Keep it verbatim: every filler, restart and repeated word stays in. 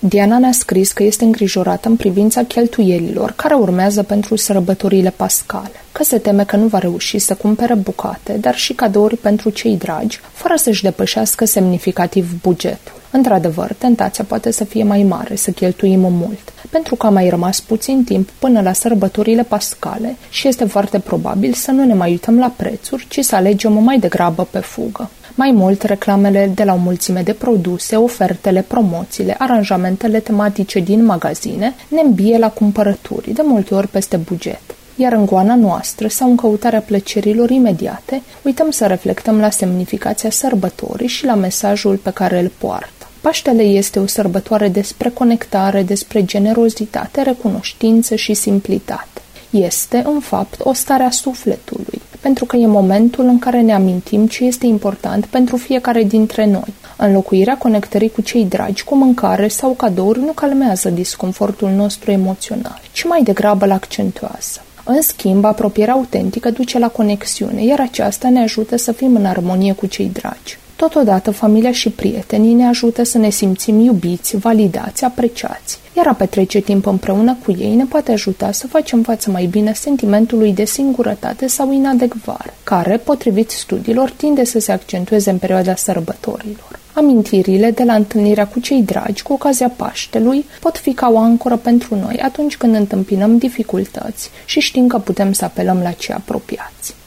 Diana ne-a scris că este îngrijorată în privința cheltuielilor care urmează pentru sărbătorile pascale, că se teme că nu va reuși să cumpere bucate, dar și cadouri pentru cei dragi, fără să-și depășească semnificativ bugetul. Într-adevăr, tentația poate să fie mai mare să cheltuim mult, pentru că a mai rămas puțin timp până la sărbătorile pascale și este foarte probabil să nu ne mai uităm la prețuri, ci să alegem mai degrabă pe fugă. Mai mult, reclamele de la o mulțime de produse, ofertele, promoțiile, aranjamentele tematice din magazine ne îmbie la cumpărături, de multe ori peste buget. Iar în goana noastră sau în căutarea plăcerilor imediate, uităm să reflectăm la semnificația sărbătorii și la mesajul pe care îl poartă. Paștele este o sărbătoare despre conectare, despre generozitate, recunoștință și simplitate. Este, în fapt, o stare a sufletului, pentru că e momentul în care ne amintim ce este important pentru fiecare dintre noi. Înlocuirea conectării cu cei dragi cu mâncare sau cadouri nu calmează disconfortul nostru emoțional, ci mai degrabă îl accentuează. În schimb, apropierea autentică duce la conexiune, iar aceasta ne ajută să fim în armonie cu cei dragi. Totodată, familia și prietenii ne ajută să ne simțim iubiți, validați, apreciați, iar a petrece timp împreună cu ei ne poate ajuta să facem față mai bine sentimentului de singurătate sau inadecvare, care, potrivit studiilor, tinde să se accentueze în perioada sărbătorilor. Amintirile de la întâlnirea cu cei dragi cu ocazia Paștelui pot fi ca o ancoră pentru noi atunci când întâmpinăm dificultăți și știm că putem să apelăm la cei apropiați.